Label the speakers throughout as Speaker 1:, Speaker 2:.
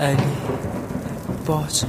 Speaker 1: علی باجا.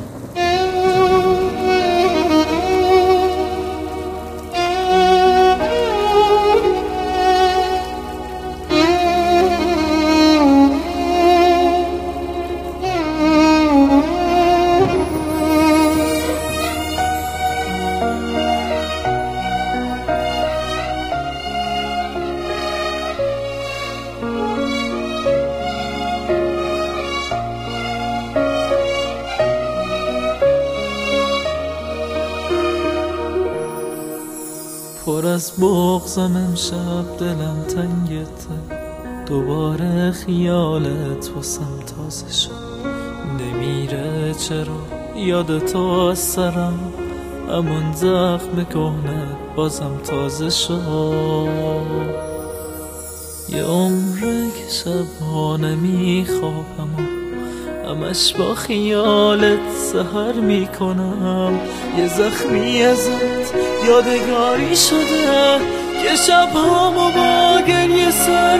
Speaker 2: پر از بغضم امشب دلم تنگته، دوباره خیالت واسم تازه شد. نمیره چرا یاد تو از سرم، همون زخم کهنه بازم تازه شد. یه عمره که شبها نمیخوابم، همش با خیالت سحر میکنم. یه زخمی ازت یادگاری شده که شبهامو با گریه سر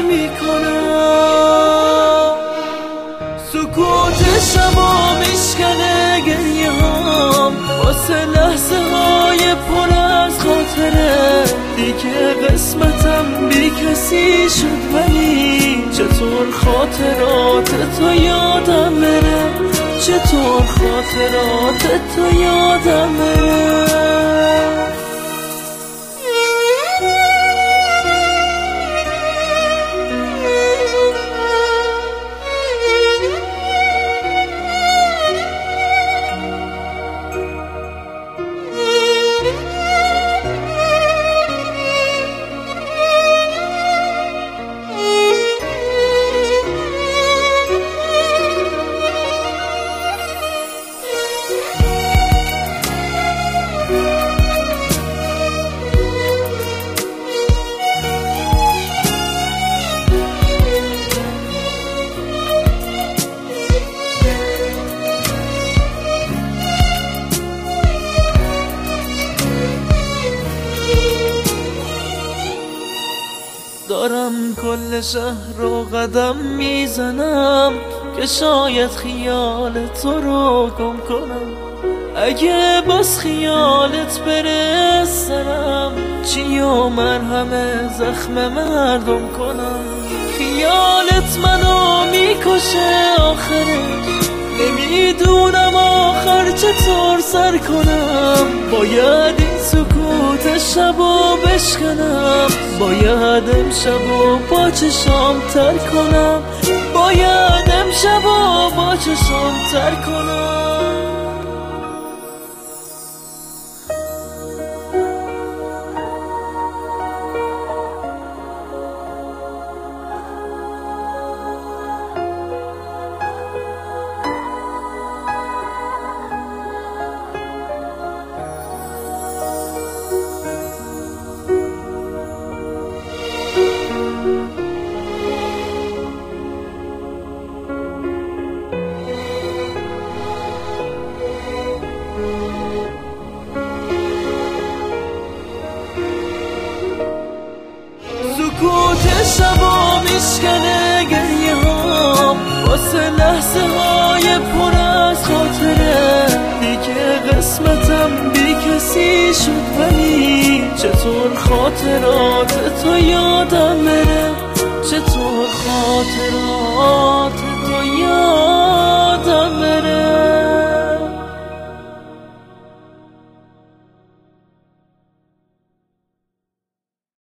Speaker 2: میکنم. سکوت شبا میشکنه گریه هام، واسه لحظه های پر از خاطره. دیگه قسمتم بی کسی شد، ولی چطور خاطرات تو یادم بره، چطور خاطرات تو یادم بره. دارم کل شهر رو قدم میزنم که شاید خیال تو رو گم کنم. اگه باز خیالت بره سرم، چی و مرهم زخم مردم کنم. خیالت منو میکشه آخرش، نمیدونم آخر چطور سر کنم. باید این سکوت شبو بشکنم، باید امشبو با چشام تر کنم، باید امشبو با چشام تر کنم. سکوت شبا میشکنه گریه هام، واسه لحظه های پر از خاطره. دیگه قسمتم بی کسی شد، ولی چطور خاطرات تو یادمه،